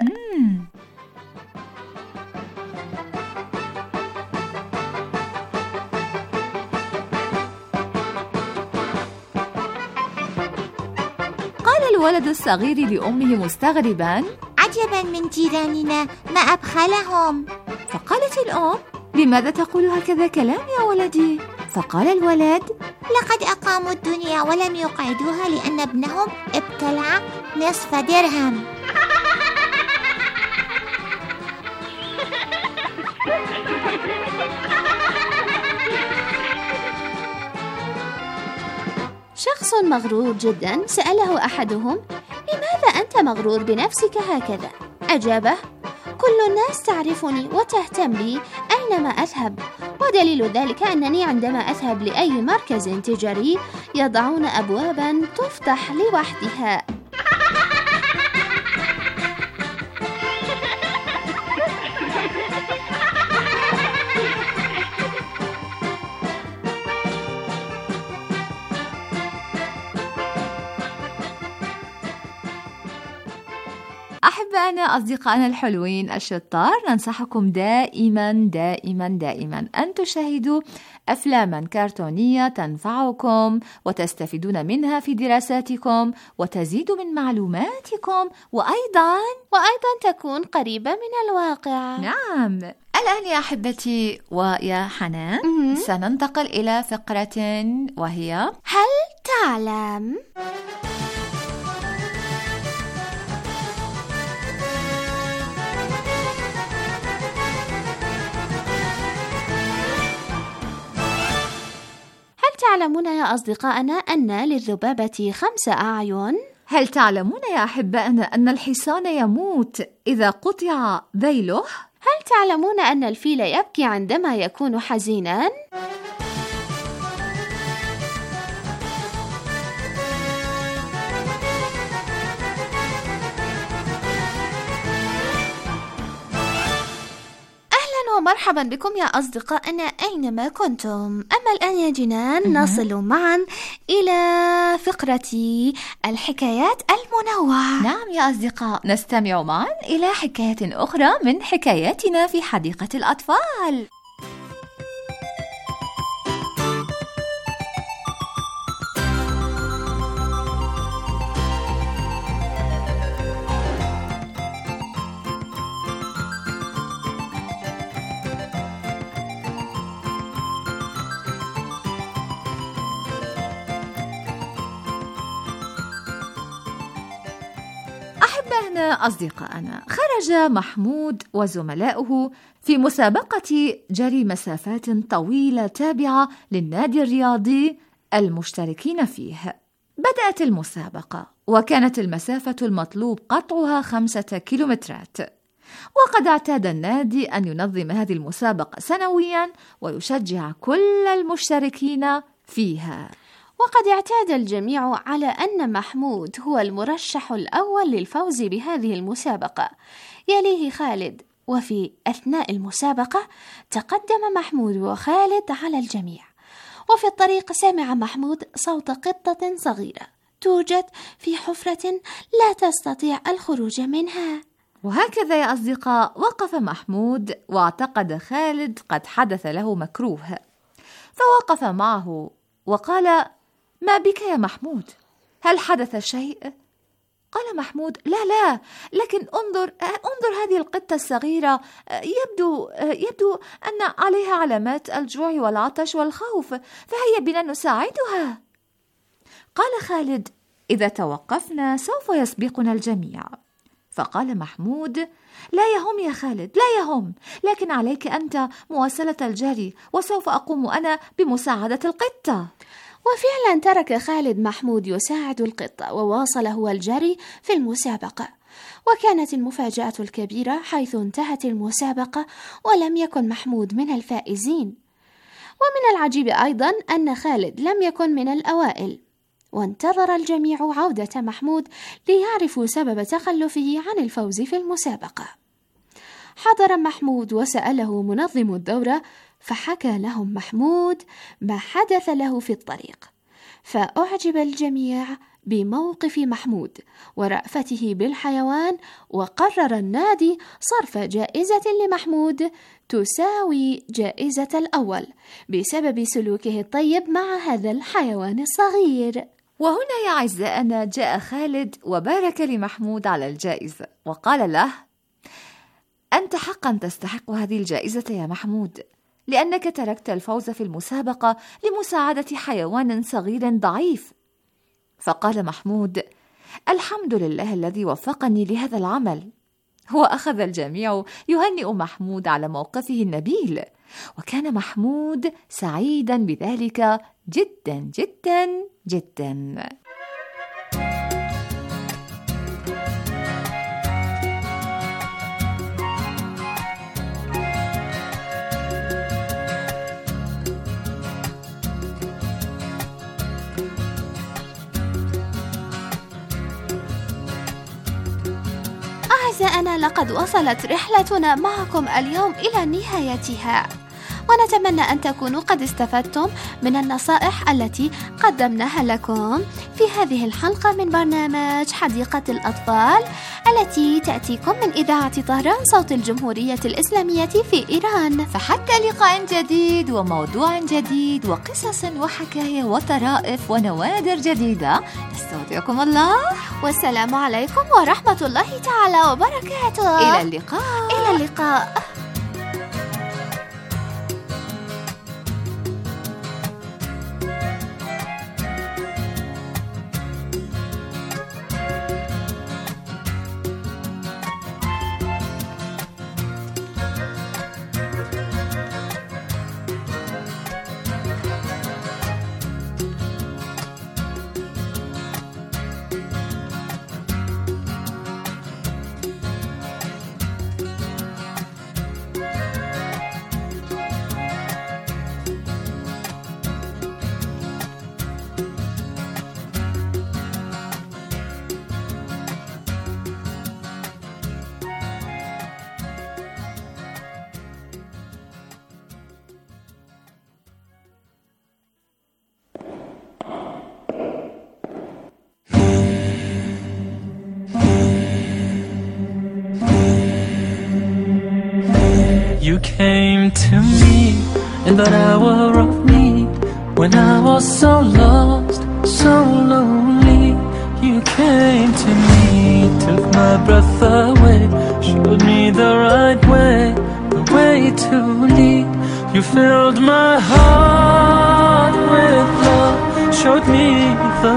قال الولد الصغير لأمه مستغربا: عجبا من جيراننا، ما أبخلهم. فقالت الأم: لماذا تقول هكذا كلام يا ولدي؟ فقال الولد: لقد أقاموا الدنيا ولم يقعدوها لأن ابنهم ابتلع نصف درهم. شخص مغرور جدا سأله أحدهم: لماذا أنت مغرور بنفسك هكذا؟ أجابه: كل الناس تعرفني وتهتم بي أينما أذهب، ودليل ذلك أنني عندما أذهب لأي مركز تجاري يضعون أبوابا تفتح لوحدها. أحبائنا أصدقائنا الحلوين الشطار، ننصحكم دائما دائما دائما أن تشاهدوا أفلاما كرتونية تنفعكم وتستفيدون منها في دراساتكم وتزيد من معلوماتكم، وأيضا وأيضا تكون قريبة من الواقع. نعم. الآن يا أحبتي ويا حنان م- سننتقل إلى فقرة وهي هل تعلم؟ تعلمون يا أصدقائنا أن للذبابة خمس أعين؟ هل تعلمون يا أحبائنا أن الحصان يموت إذا قطع ذيله؟ هل تعلمون أن الفيل يبكي عندما يكون حزيناً؟ ومرحبا بكم يا أصدقائنا أينما كنتم. أما الآن يا جنان نصل معا إلى فقرة الحكايات المنوعة. نعم يا أصدقاء، نستمع معا إلى حكاية أخرى من حكاياتنا في حديقة الأطفال. أحبائنا أصدقائنا، خرج محمود وزملاؤه في مسابقة جري مسافات طويلة تابعة للنادي الرياضي المشتركين فيه. بدأت المسابقة وكانت المسافة المطلوب قطعها خمسة كيلومترات، وقد اعتاد النادي أن ينظم هذه المسابقة سنويا ويشجع كل المشتركين فيها. وقد اعتاد الجميع على أن محمود هو المرشح الأول للفوز بهذه المسابقة، يليه خالد. وفي أثناء المسابقة تقدم محمود وخالد على الجميع، وفي الطريق سمع محمود صوت قطة صغيرة توجد في حفرة لا تستطيع الخروج منها. وهكذا يا أصدقاء وقف محمود واعتقد خالد قد حدث له مكروه، فوقف معه وقال: ما بك يا محمود؟ هل حدث شيء؟ قال محمود: لا لا، لكن انظر انظر هذه القطة الصغيرة، يبدو يبدو أن عليها علامات الجوع والعطش والخوف، فهيا بنا نساعدها. قال خالد: إذا توقفنا سوف يسبقنا الجميع. فقال محمود: لا يهم يا خالد، لا يهم، لكن عليك أنت مواصلة الجري، وسوف أقوم أنا بمساعدة القطة. وفعلا ترك خالد محمود يساعد القطة وواصل هو الجري في المسابقة، وكانت المفاجأة الكبيرة حيث انتهت المسابقة ولم يكن محمود من الفائزين. ومن العجيب أيضا أن خالد لم يكن من الأوائل، وانتظر الجميع عودة محمود ليعرفوا سبب تخلفه عن الفوز في المسابقة. حضر محمود وسأله منظم الدورة، فحكى لهم محمود ما حدث له في الطريق، فأعجب الجميع بموقف محمود ورأفته بالحيوان، وقرر النادي صرف جائزة لمحمود تساوي جائزة الأول بسبب سلوكه الطيب مع هذا الحيوان الصغير. وهنا يا أعزائنا جاء خالد وبارك لمحمود على الجائزة وقال له: أنت حقا تستحق هذه الجائزة يا محمود، لأنك تركت الفوز في المسابقة لمساعدة حيوان صغير ضعيف. فقال محمود: الحمد لله الذي وفقني لهذا العمل. وأخذ الجميع يهنئ محمود على موقفه النبيل، وكان محمود سعيدا بذلك جدا جدا جدا. أعزائنا، لقد وصلت رحلتنا معكم اليوم إلى نهايتها، ونتمنى أن تكونوا قد استفدتم من النصائح التي قدمناها لكم في هذه الحلقة من برنامج حديقة الأطفال التي تأتيكم من إذاعة طهران صوت الجمهورية الإسلامية في إيران. فحتى لقاء جديد وموضوع جديد وقصص وحكاية وطرائف ونوادر جديدة، نستودعكم الله، والسلام عليكم ورحمة الله تعالى وبركاته. إلى اللقاء. إلى اللقاء. You came to me in that hour of need, when I was so lost, so lonely. You came to me, took my breath away, showed me the right way, the way to lead. You filled my heart with love, showed me the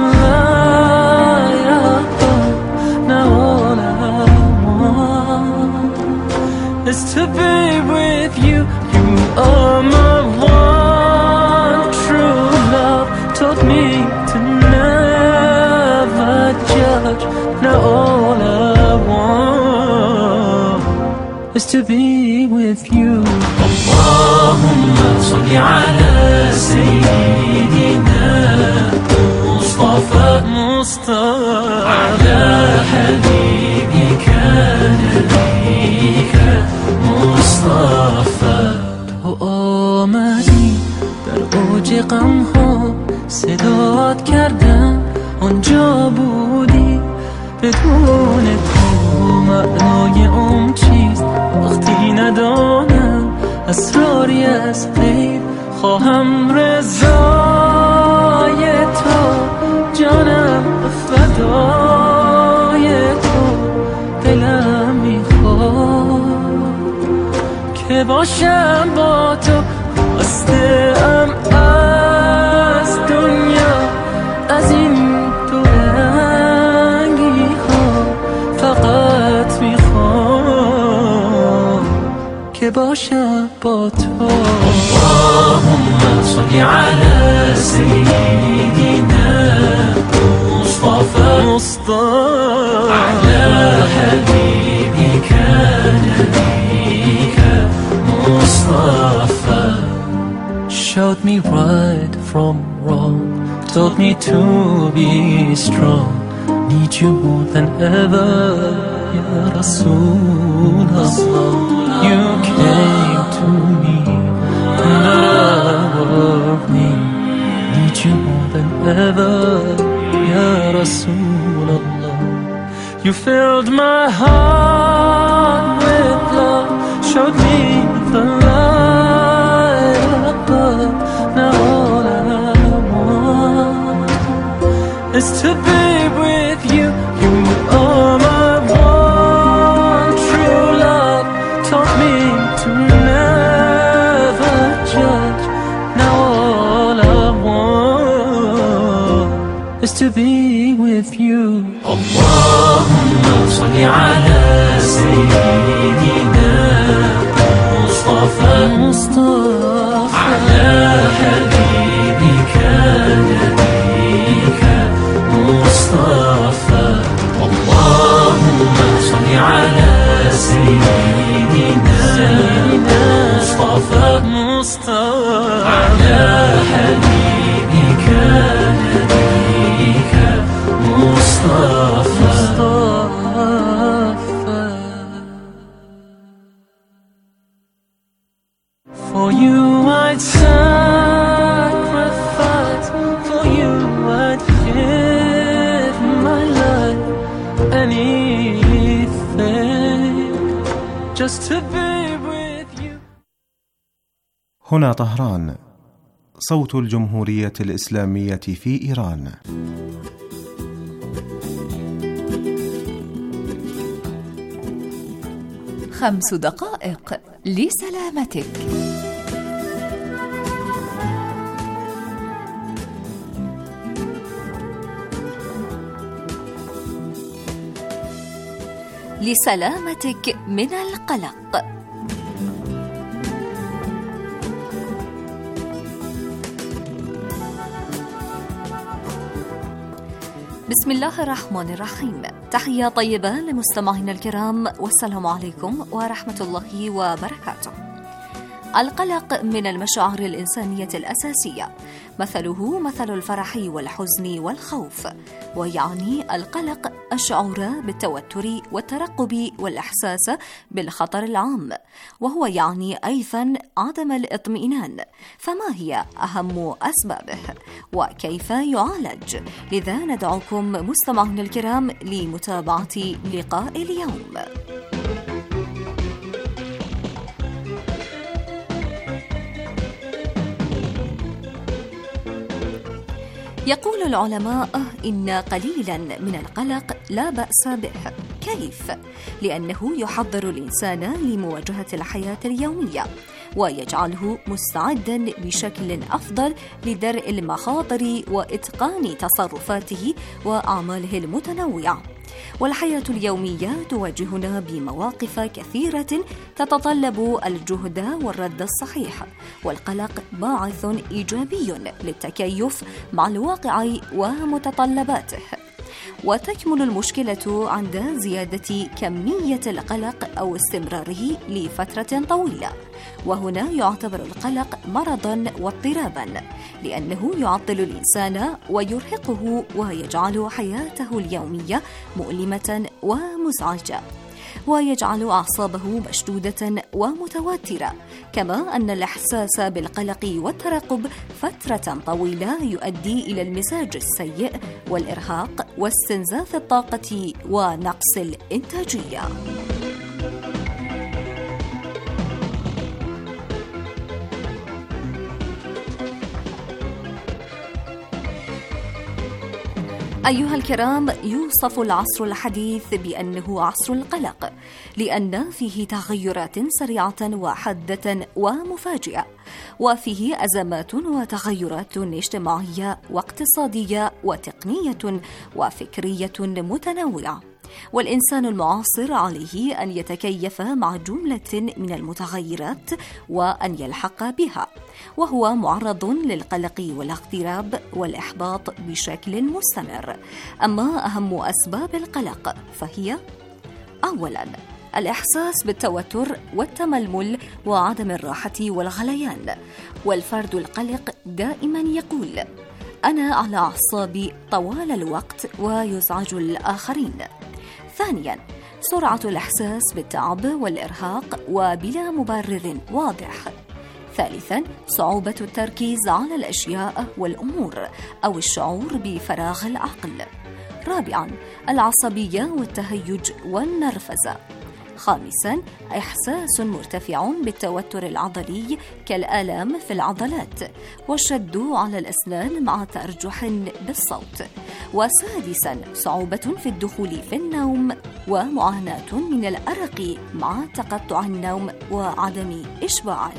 light of love. Now all I want is to be with you. You are my one true love, taught me to never judge. Now all I want is to be with you. Allahumma salli ala sayyidina Mustafa Mustafa ala habibika nabiyika مصطفى. تو آمدی در اوج غم ها، صدات کردم آنجا بودی. بدون تو معنای اون چیست وقتی ندانم اسراری از غیب. خواهم رضای تو، جانم فدای تو، دلم میخواد که باشم با تو. خواستم از دنیا، از این دو رنگی ها، فقط میخوام که باشم با تو. اللهم صل على سيدنا مصطفى مصطفى على right from wrong, taught me to be strong. Need you more than ever, Ya Rasulullah. You came to me in the hour of need. Need you more than ever, Ya Rasulullah. You filled my heart with love, showed me the light above. Now all I want is to be with you. You are my one true love. Taught me to never judge. Now all I want is to be with you. Allahumma salli ala sayyidina Mustafa, Mustafa, ala habibika nabiyika Mustafa. Allahumma salli ala sayyidina Mustafa, Mustafa, ala habibika nabiyika Mustafa. For you I'd sacrifice, for you I'd give my life, anything, just to be with you. هنا طهران، صوت الجمهورية الإسلامية في إيران. خمس دقائق لسلامتك. لسلامتك من القلق. بسم الله الرحمن الرحيم. تحية طيبة لمستمعينا الكرام، والسلام عليكم ورحمة الله وبركاته. القلق من المشاعر الإنسانية الأساسية، مثله مثل الفرح والحزن والخوف، ويعني القلق الشعور بالتوتر والترقب والإحساس بالخطر العام، وهو يعني أيضا عدم الاطمئنان. فما هي أهم أسبابه وكيف يعالج؟ لذا ندعوكم مستمعينا الكرام لمتابعة لقاء اليوم. يقول العلماء إن قليلا من القلق لا بأس به. كيف؟ لأنه يحضر الإنسان لمواجهة الحياة اليومية، ويجعله مستعدا بشكل أفضل لدرء المخاطر وإتقان تصرفاته وأعماله المتنوعة. والحياة اليومية تواجهنا بمواقف كثيرة تتطلب الجهد والرد الصحيح، والقلق باعث إيجابي للتكيف مع الواقع ومتطلباته. وتكمن المشكلة عند زيادة كمية القلق أو استمراره لفترة طويلة، وهنا يعتبر القلق مرضا واضطرابا، لأنه يعطل الإنسان ويرهقه ويجعل حياته اليومية مؤلمة ومزعجة، ويجعل أعصابه مشدودة ومتوترة. كما أن الإحساس بالقلق والترقب فترة طويلة يؤدي إلى المزاج السيء والإرهاق واستنزاف الطاقة ونقص الإنتاجية. أيها الكرام، يوصف العصر الحديث بأنه عصر القلق، لأن فيه تغيرات سريعة وحادة ومفاجئة، وفيه أزمات وتغيرات اجتماعية واقتصادية وتقنية وفكرية متنوعة. والإنسان المعاصر عليه أن يتكيف مع جملة من المتغيرات وأن يلحق بها، وهو معرض للقلق والاضطراب والإحباط بشكل مستمر. أما أهم أسباب القلق فهي: أولاً، الإحساس بالتوتر والتململ وعدم الراحة والغليان. والفرد القلق دائما يقول: أنا على أعصابي طوال الوقت ويزعج الآخرين. ثانيا، سرعة الإحساس بالتعب والإرهاق وبلا مبرر واضح. ثالثا، صعوبة التركيز على الأشياء والأمور أو الشعور بفراغ العقل. رابعا، العصبية والتهيج والنرفزة. خامسا، إحساس مرتفع بالتوتر العضلي كالآلام في العضلات والشد على الأسنان مع تأرجح بالصوت. وسادسا، صعوبة في الدخول في النوم ومعاناة من الأرق مع تقطع النوم وعدم إشباعه.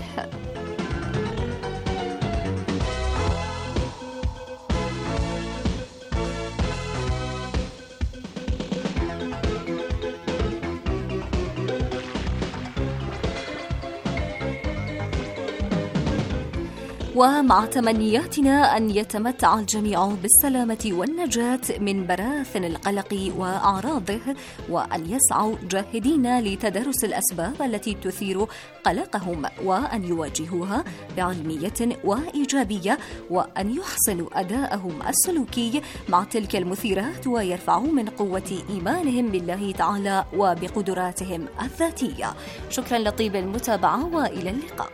ومع تمنياتنا أن يتمتع الجميع بالسلامة والنجاة من براثن القلق وأعراضه، وأن يسعوا جاهدين لتدرس الأسباب التي تثير قلقهم وأن يواجهوها بعلمية وإيجابية، وأن يحسنوا أداءهم السلوكي مع تلك المثيرات ويرفعوا من قوة إيمانهم بالله تعالى وبقدراتهم الذاتية. شكرا لطيب المتابعة وإلى اللقاء.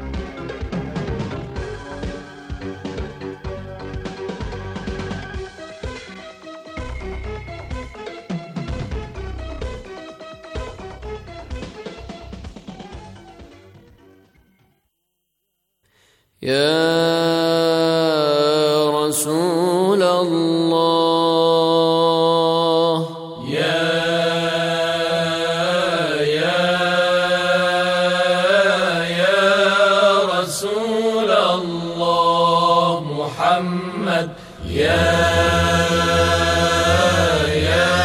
يا رسول الله يا يا يا رسول الله محمد يا يا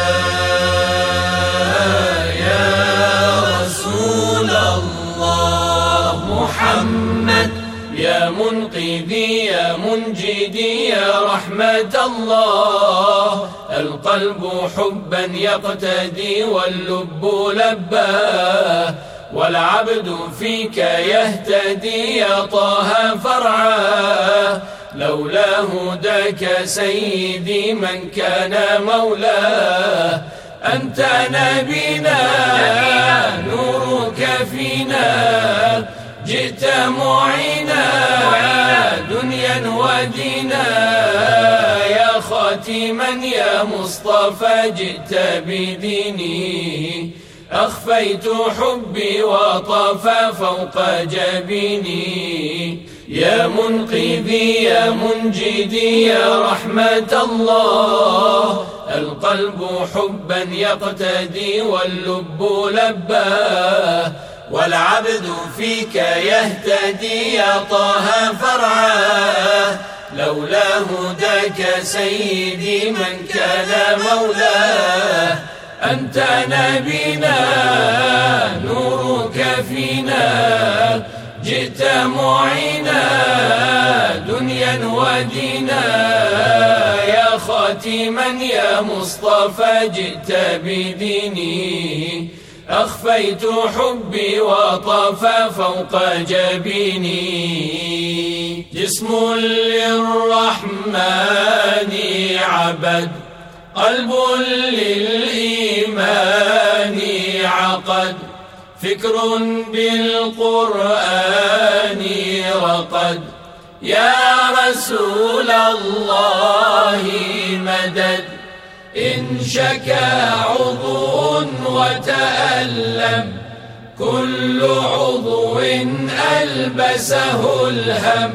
يا رسول الله محمد يا منقذي يا منجدي يا رحمة الله. القلب حبا يقتدي واللب لباه، والعبد فيك يهتدي يا طه فرعاه. لولا هداك سيدي من كان مولاه. أنت نبينا نورك فينا، جئت معينا دنيا ودينا. يا خاتما يا مصطفى جئت بديني، أخفيت حبي وطاف فوق جبيني. يا منقذي يا منجدي يا رحمة الله. القلب حبا يقتدي واللب لباه، والعبد فيك يهتدي يا طه فرعاه. لولا هداك سيدي من كان مولاه. أنت نبينا نورك فينا، جئت معينا دنيا ودينا. يا خاتما يا مصطفى جئت بديني، أخفيت حبي وطاف فوق جبيني. جسم للرحمن عبد، قلب للإيمان عقد. فكر بالقرآن رقد. يا رسول الله مدد. إن شكا عضو وتألم، كل عضو ألبسه الهم.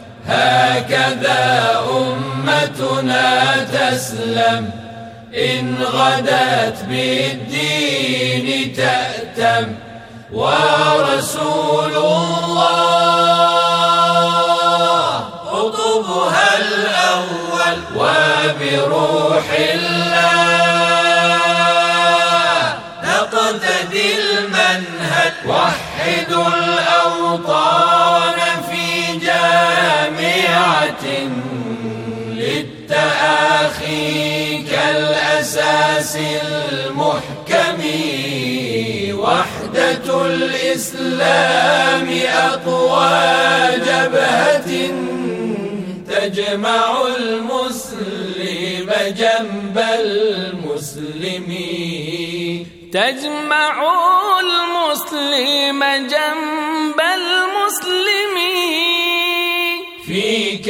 هكذا أمتنا تسلم، إن غدت بالدين تأتم. ورسول الله قطبها الأول، وبروح الله نقتدي المنهج. وحدوا الأوطان في جامعة للتآخي كالأساس المحكم. قادة الإسلام أقوى جبهة تجمع المسلم جنب المسلم تجمع المسلم جنب المسلم فيك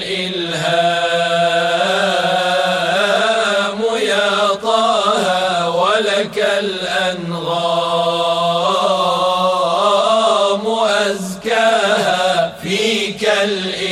الإلهام يا طه ولك الأنغام أزكاها فيك الإلهام